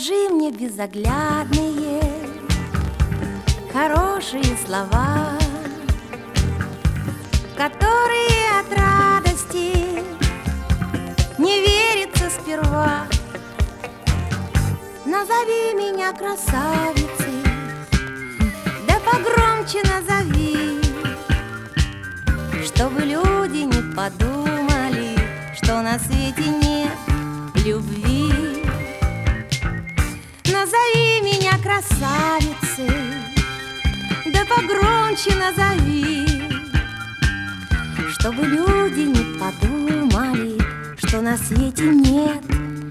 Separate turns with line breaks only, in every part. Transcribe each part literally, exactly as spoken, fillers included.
Скажи мне безоглядные хорошие слова, которые от радости не верится сперва. Назови меня красавицей, да погромче назови, чтобы люди не подумали, что на свете нет любви. Назови меня красавицей, да погромче назови, чтобы люди не подумали, что на свете нет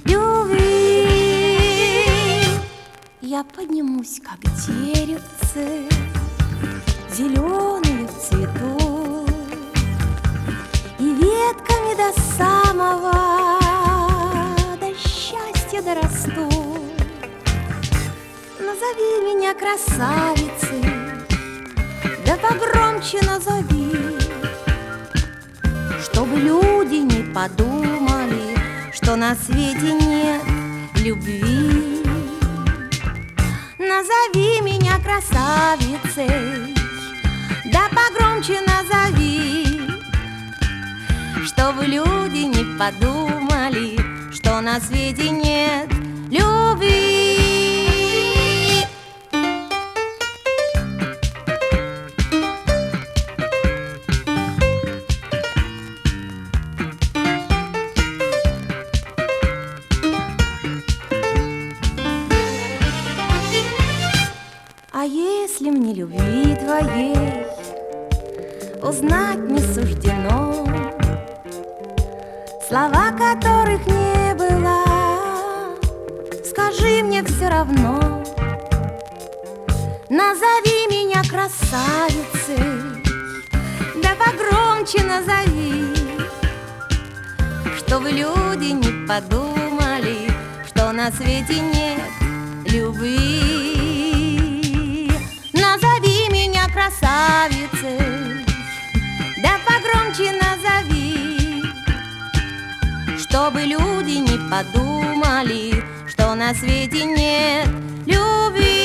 любви. Я поднимусь, как деревце, зеленые в цвету, и ветками до самого, до счастья дорасту. Назови меня красавицей, да погромче назови, чтобы люди не подумали, что на свете нет любви. Назови меня красавицей, да погромче назови, чтобы люди не подумали, что на свете нет любви. А если мне любви твоей узнать не суждено, слова которых не было, скажи мне все равно. Назови меня красавицей, да погромче назови, чтобы люди не подумали, что на свете нет любви. Назови меня красавицей, да погромче назови, чтобы люди не подумали, что на свете нет любви.